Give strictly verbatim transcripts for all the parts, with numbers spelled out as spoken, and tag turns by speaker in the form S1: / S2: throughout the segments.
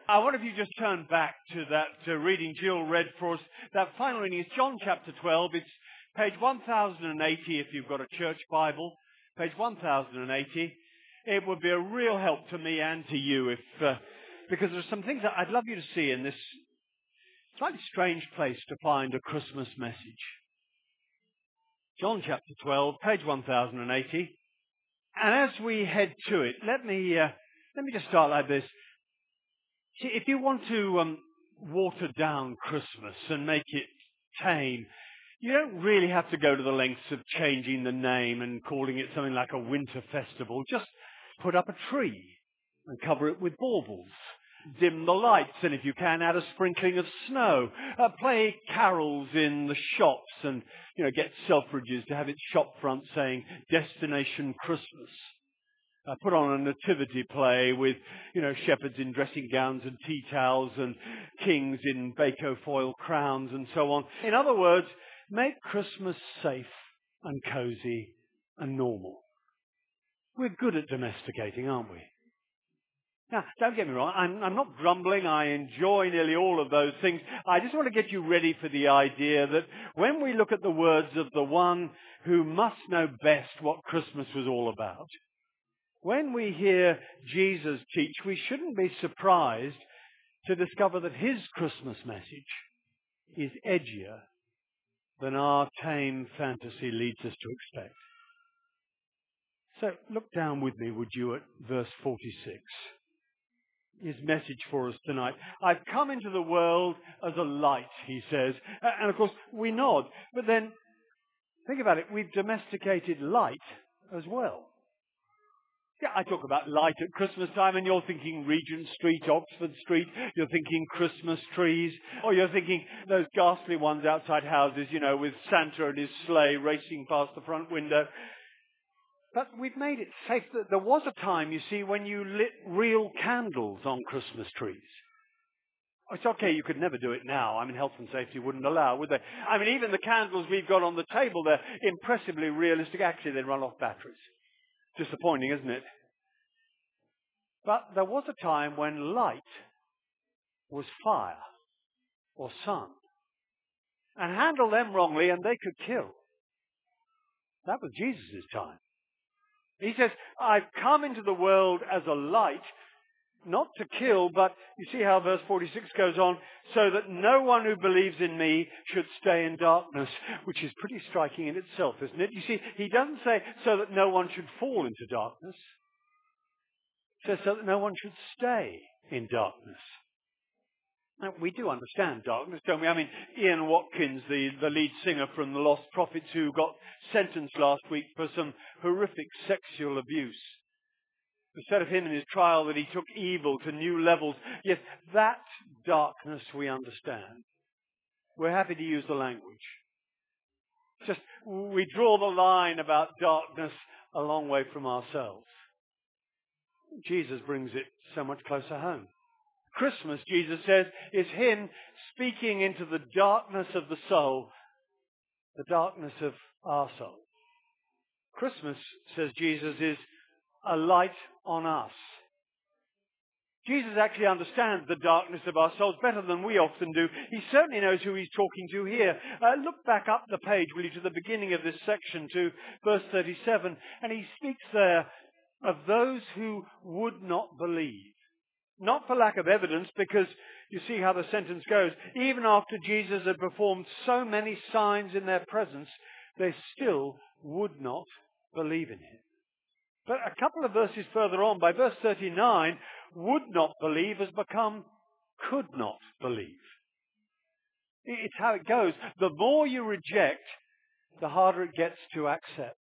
S1: I wonder if you just turn back to that uh, reading Jill read for us. That final reading is John chapter twelve. It's page one thousand eighty if you've got a church Bible. Page one thousand eighty. It would be a real help to me and to you if, uh, because there's some things that I'd love you to see in this slightly strange place to find a Christmas message. John chapter twelve, page one thousand eighty. And as we head to it, let me uh, let me just start like this. See, if you want to um, water down Christmas and make it tame, you don't really have to go to the lengths of changing the name and calling it something like a winter festival. Just put up a tree and cover it with baubles. Dim the lights, and if you can, add a sprinkling of snow. Uh, play carols in the shops and, you know, get Selfridges to have its shop front saying Destination Christmas. Uh, put on a nativity play with, you know, shepherds in dressing gowns and tea towels and kings in Baco foil crowns and so on. In other words, make Christmas safe and cozy and normal. We're good at domesticating, aren't we? Now, don't get me wrong, I'm, I'm not grumbling. I enjoy nearly all of those things. I just want to get you ready for the idea that when we look at the words of the one who must know best what Christmas was all about, when we hear Jesus teach, we shouldn't be surprised to discover that his Christmas message is edgier than our tame fantasy leads us to expect. So look down with me, would you, at verse forty-six. His message for us tonight. I've come into the world as a light, he says. And of course, we nod. But then, think about it, we've domesticated light as well. Yeah, I talk about light at Christmas time and you're thinking Regent Street, Oxford Street, you're thinking Christmas trees, or you're thinking those ghastly ones outside houses, you know, with Santa and his sleigh racing past the front window. But we've made it safe. There was a time, you see, when you lit real candles on Christmas trees. It's okay, you could never do it now. I mean, health and safety wouldn't allow, would they? I mean, even the candles we've got on the table, they're impressively realistic. Actually, they run off batteries. Disappointing, isn't it? But there was a time when light was fire or sun. And handle them wrongly and they could kill. That was Jesus' time. He says, I've come into the world as a light, not to kill, but you see how verse forty-six goes on, so that no one who believes in me should stay in darkness, which is pretty striking in itself, isn't it? You see, he doesn't say so that no one should fall into darkness. He says so that no one should stay in darkness. Now, we do understand darkness, don't we? I mean, Ian Watkins, the, the lead singer from the Lost Prophets, who got sentenced last week for some horrific sexual abuse. It said of him in his trial that he took evil to new levels. Yes, that darkness we understand. We're happy to use the language. Just, we draw the line about darkness a long way from ourselves. Jesus brings it so much closer home. Christmas, Jesus says, is him speaking into the darkness of the soul, the darkness of our soul. Christmas, says Jesus, is a light on us. Jesus actually understands the darkness of our souls better than we often do. He certainly knows who he's talking to here. Uh, look back up the page, will you, to the beginning of this section, to verse thirty-seven, and he speaks there of those who would not believe. Not for lack of evidence, because you see how the sentence goes. Even after Jesus had performed so many signs in their presence, they still would not believe in him. But a couple of verses further on, by verse thirty-nine, would not believe has become could not believe. It's how it goes. The more you reject, the harder it gets to accept.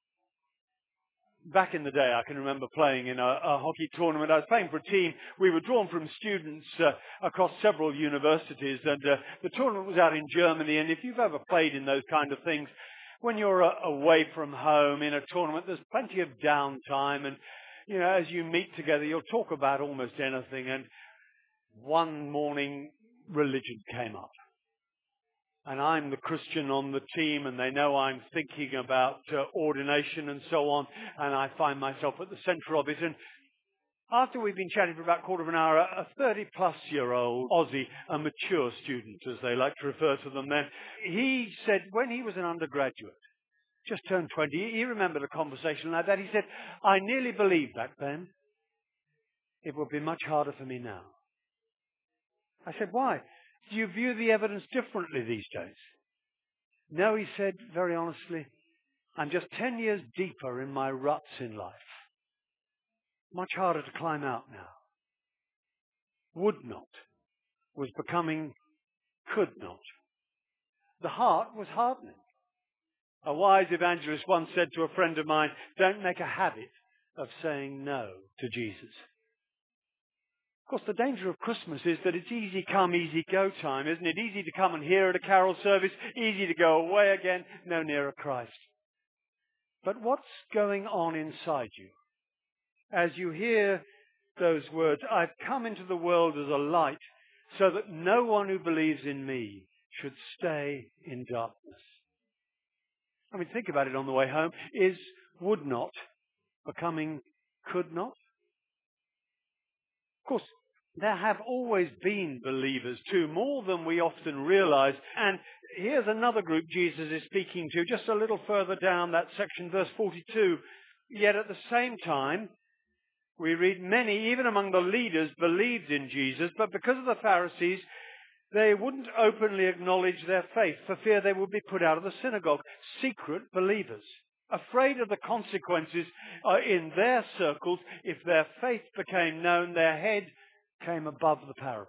S1: Back in the day, I can remember playing in a, a hockey tournament. I was playing for a team. We were drawn from students uh, across several universities, and uh, the tournament was out in Germany. And if you've ever played in those kind of things, when you're uh, away from home in a tournament, there's plenty of downtime. And, you know, as you meet together, you'll talk about almost anything. And one morning, religion came up. And I'm the Christian on the team, and they know I'm thinking about uh, ordination and so on, and I find myself at the center of it. And After we've been chatting for about a quarter of an hour, a thirty-plus-year-old Aussie, a mature student, as they like to refer to them then, he said when he was an undergraduate, just turned twenty, he remembered a conversation like that. He said, I nearly believed that then. It would be much harder for me now. I said, why? Do you view the evidence differently these days? No, he said, very honestly, I'm just ten years deeper in my ruts in life. Much harder to climb out now. Would not was becoming could not. The heart was hardening. A wise evangelist once said to a friend of mine, don't make a habit of saying no to Jesus. Of course, the danger of Christmas is that it's easy come, easy go time, isn't it? Easy to come and hear at a carol service, easy to go away again, no nearer Christ. But what's going on inside you? As you hear those words, I've come into the world as a light so that no one who believes in me should stay in darkness. I mean, think about it on the way home. Is would not becoming could not? Of course, there have always been believers too, more than we often realize. And here's another group Jesus is speaking to just a little further down that section, verse forty-two. Yet at the same time, we read many, even among the leaders, believed in Jesus, but because of the Pharisees, they wouldn't openly acknowledge their faith for fear they would be put out of the synagogue. Secret believers, afraid of the consequences uh, in their circles if their faith became known, their head came above the parapet.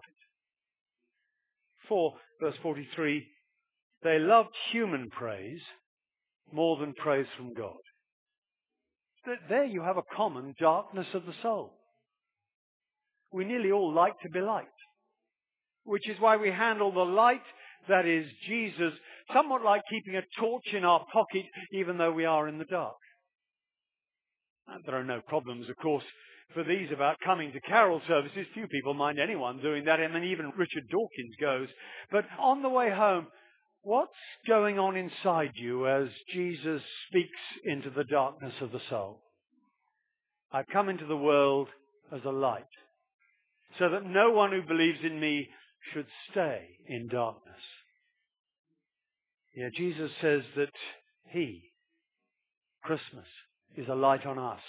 S1: For, verse forty-three, they loved human praise more than praise from God. There you have a common darkness of the soul. We nearly all like to be liked, which is why we handle the light that is Jesus somewhat like keeping a torch in our pocket even though we are in the dark. And there are no problems, of course, for these about coming to carol services. Few people mind anyone doing that. I mean, even Richard Dawkins goes. But on the way home, what's going on inside you as Jesus speaks into the darkness of the soul? I've come into the world as a light, so that no one who believes in me should stay in darkness. Yeah, Jesus says that he, Christmas, is a light on us.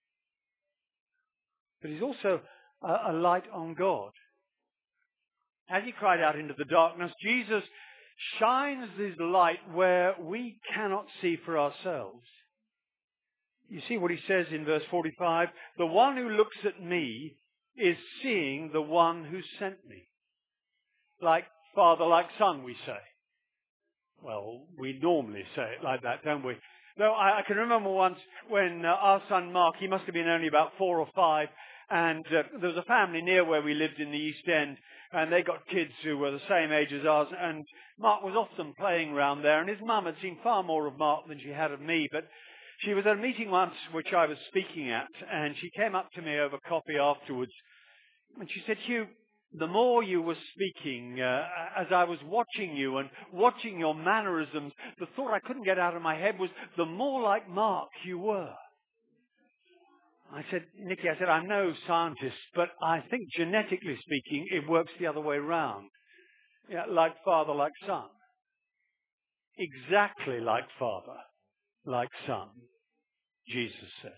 S1: But he's also a, a light on God. As he cried out into the darkness, Jesus shines his light where we cannot see for ourselves. You see what he says in verse forty-five, the one who looks at me is seeing the one who sent me. Like father, like son, we say. Well, we normally say it like that, don't we? Though I, I can remember once when uh, our son Mark, he must have been only about four or five, and uh, there was a family near where we lived in the East End, and they got kids who were the same age as ours, and Mark was often playing round there, and his mum had seen far more of Mark than she had of me, but she was at a meeting once which I was speaking at, and she came up to me over coffee afterwards, and she said, Hugh, the more you were speaking, uh, as I was watching you and watching your mannerisms, the thought I couldn't get out of my head was, the more like Mark you were. I said, Nicky, I said, I'm no scientist, but I think genetically speaking, it works the other way round. Yeah, like father, like son. Exactly like father, like son, Jesus says.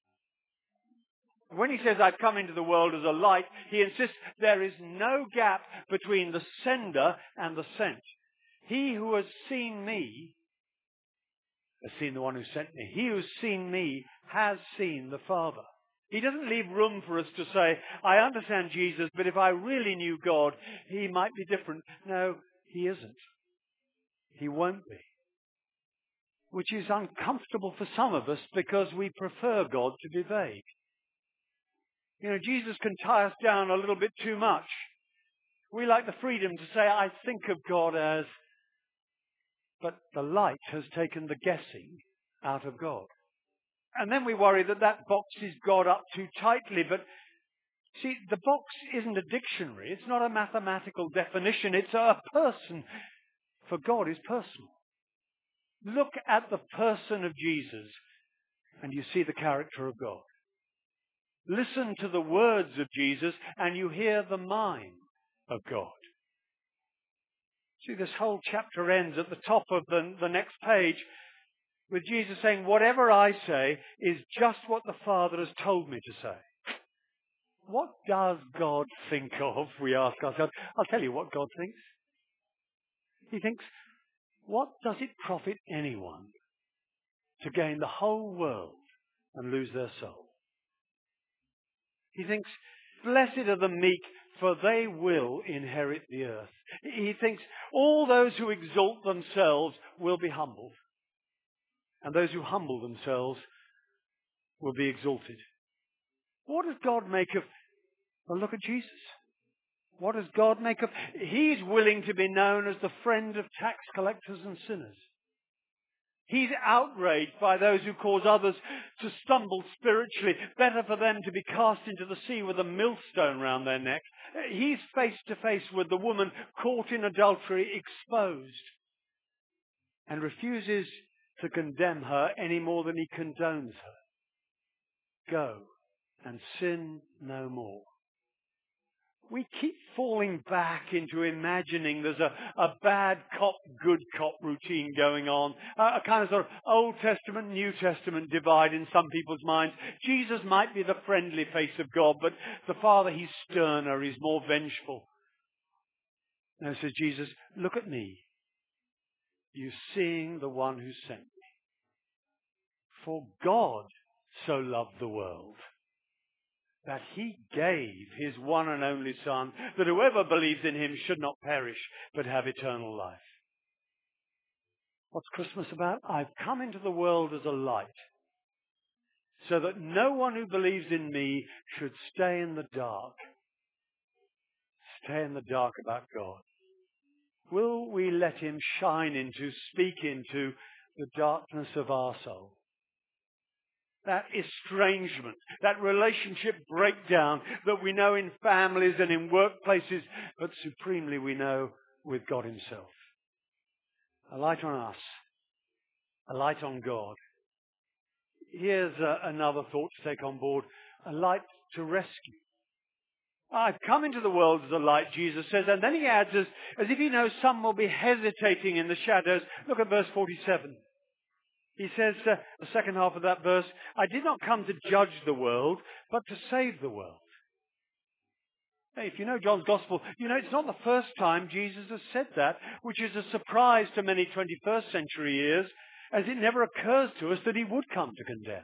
S1: When he says, I've come into the world as a light, he insists there is no gap between the sender and the sent. He who has seen me has seen the one who sent me. He who's seen me has seen the Father. He doesn't leave room for us to say, I understand Jesus, but if I really knew God, he might be different. No, he isn't. He won't be. Which is uncomfortable for some of us because we prefer God to be vague. You know, Jesus can tie us down a little bit too much. We like the freedom to say, I think of God as, but the light has taken the guessing out of God. And then we worry that that boxes God up too tightly. But see, the box isn't a dictionary. It's not a mathematical definition. It's a person. For God is personal. Look at the person of Jesus and you see the character of God. Listen to the words of Jesus and you hear the mind of God. See, this whole chapter ends at the top of the, the next page with Jesus saying, whatever I say is just what the Father has told me to say. What does God think of, we ask ourselves? I'll tell you what God thinks. He thinks, what does it profit anyone to gain the whole world and lose their soul? He thinks, blessed are the meek, for they will inherit the earth. He thinks all those who exalt themselves will be humbled, and those who humble themselves will be exalted. What does God make of, well, look at Jesus. What does God make of? He's willing to be known as the friend of tax collectors and sinners. He's outraged by those who cause others to stumble spiritually. Better for them to be cast into the sea with a millstone round their neck. He's face to face with the woman caught in adultery, exposed, and refuses to condemn her any more than he condones her. Go and sin no more. We keep falling back into imagining there's a, a bad cop, good cop routine going on. A, a kind of sort of Old Testament, New Testament divide in some people's minds. Jesus might be the friendly face of God, but the Father, he's sterner, he's more vengeful. Now says Jesus, look at me. You seeing the one who sent me. For God so loved the world, that he gave his one and only Son, that whoever believes in him should not perish, but have eternal life. What's Christmas about? I've come into the world as a light, so that no one who believes in me should stay in the dark. Stay in the dark about God. Will we let him shine into, speak into the darkness of our soul? That estrangement, that relationship breakdown that we know in families and in workplaces, but supremely we know with God himself. A light on us, a light on God. Here's a, another thought to take on board, a light to rescue. I've come into the world as a light, Jesus says, and then he adds, as, as if he knows some will be hesitating in the shadows. Look at verse forty-seven. He says, uh, the second half of that verse, I did not come to judge the world, but to save the world. Hey, if you know John's Gospel, you know it's not the first time Jesus has said that, which is a surprise to many twenty-first century ears, as it never occurs to us that he would come to condemn.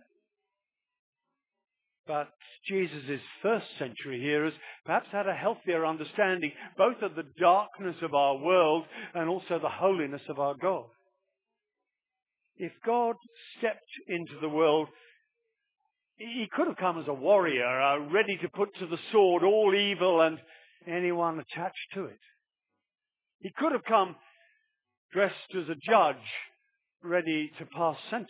S1: But Jesus' first century hearers perhaps had a healthier understanding both of the darkness of our world and also the holiness of our God. If God stepped into the world, he could have come as a warrior, uh, ready to put to the sword all evil and anyone attached to it. He could have come dressed as a judge, ready to pass sentence.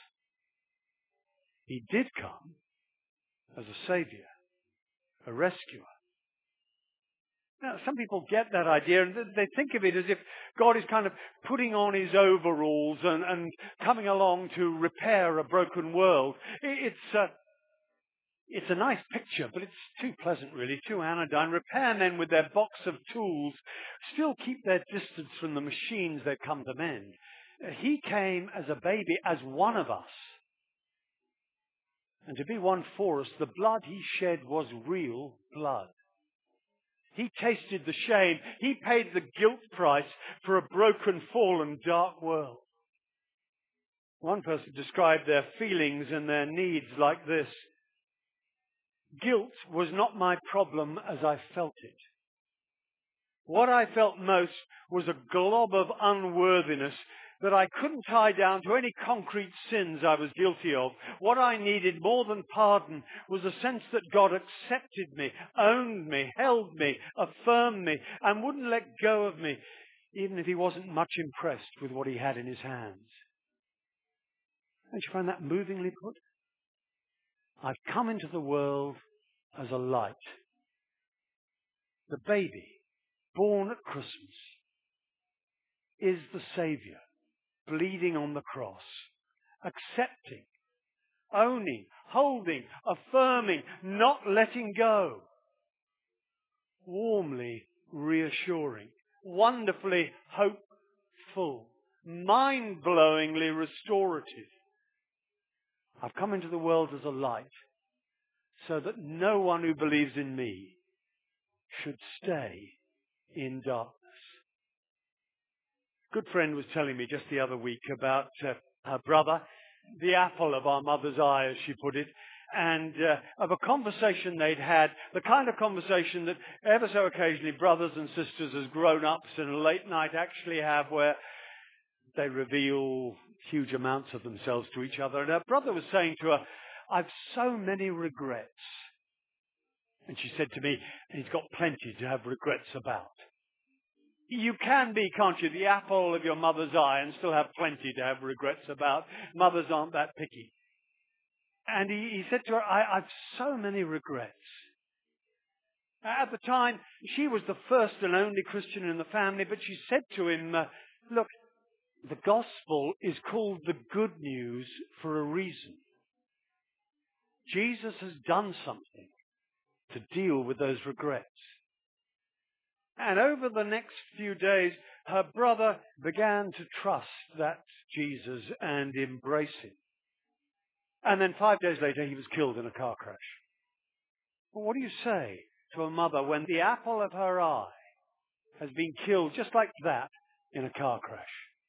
S1: He did come as a savior, a rescuer. Now, some people get that idea and they think of it as if God is kind of putting on his overalls and, and coming along to repair a broken world. It's a, it's a nice picture, but it's too pleasant really, too anodyne. Repairmen with their box of tools still keep their distance from the machines they come to mend. He came as a baby, as one of us. And to be one for us, the blood he shed was real blood. He tasted the shame. He paid the guilt price for a broken, fallen, dark world. One person described their feelings and their needs like this. Guilt was not my problem as I felt it. What I felt most was a glob of unworthiness that I couldn't tie down to any concrete sins I was guilty of. What I needed more than pardon was a sense that God accepted me, owned me, held me, affirmed me, and wouldn't let go of me, even if he wasn't much impressed with what he had in his hands. Don't you find that movingly put? I've come into the world as a light. The baby born at Christmas is the Savior, bleeding on the cross, accepting, owning, holding, affirming, not letting go. Warmly reassuring, wonderfully hopeful, mind-blowingly restorative. I've come into the world as a light so that no one who believes in me should stay in darkness. A good friend was telling me just the other week about uh, her brother, the apple of our mother's eye, as she put it, and uh, of a conversation they'd had, the kind of conversation that ever so occasionally brothers and sisters as grown-ups in a late night actually have, where they reveal huge amounts of themselves to each other. And her brother was saying to her, I've so many regrets. And she said to me, he's got plenty to have regrets about. You can be, can't you, the apple of your mother's eye and still have plenty to have regrets about. Mothers aren't that picky. And he, he said to her, I, I've so many regrets. At the time, she was the first and only Christian in the family, but she said to him, uh, look, the gospel is called the good news for a reason. Jesus has done something to deal with those regrets. And over the next few days, her brother began to trust that Jesus and embrace him. And then five days later, he was killed in a car crash. Well, what do you say to a mother when the apple of her eye has been killed just like that in a car crash?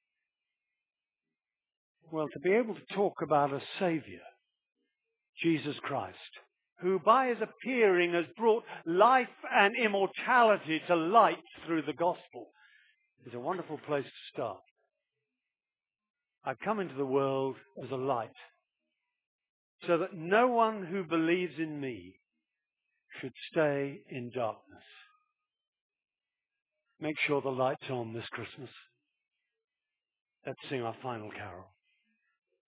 S1: Well, to be able to talk about a Savior, Jesus Christ, who by his appearing has brought life and immortality to light through the gospel, is a wonderful place to start. I've come into the world as a light, so that no one who believes in me should stay in darkness. Make sure the light's on this Christmas. Let's sing our final carol.